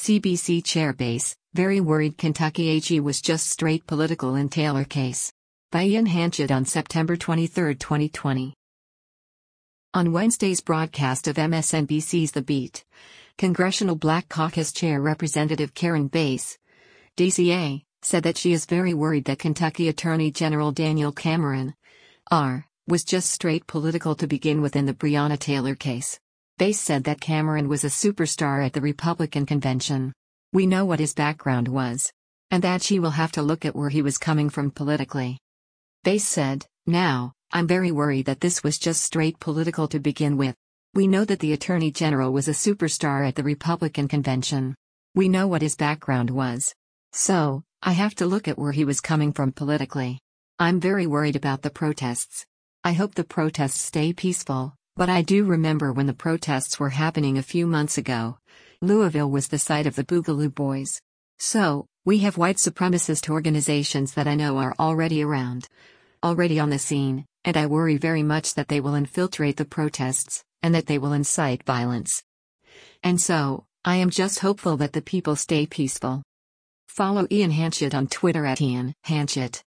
CBC Chair Base, very worried Kentucky AG was just straight political in Taylor case. By Ian Hanchett on September 23, 2020. On Wednesday's broadcast of MSNBC's The Beat, Congressional Black Caucus Chair Representative Karen Bass, DCA, said that she is very worried that Kentucky Attorney General Daniel Cameron, R., was just straight political to begin with in the Breonna Taylor case. Bass said that Cameron was a superstar at the Republican convention. We know what his background was. And that she will have to look at where he was coming from politically. Bass said, "Now, I'm very worried that this was just straight political to begin with. We know that the Attorney General was a superstar at the Republican convention. We know what his background was. So, I have to look at where he was coming from politically. I'm very worried about the protests. I hope the protests stay peaceful, but I do remember when the protests were happening a few months ago. Louisville was the site of the Boogaloo Boys. So, we have white supremacist organizations that I know are already around, already on the scene, and I worry very much that they will infiltrate the protests, and that they will incite violence. And so, I am just hopeful that the people stay peaceful." Follow Ian Hanchett on Twitter at Ian Hanchett.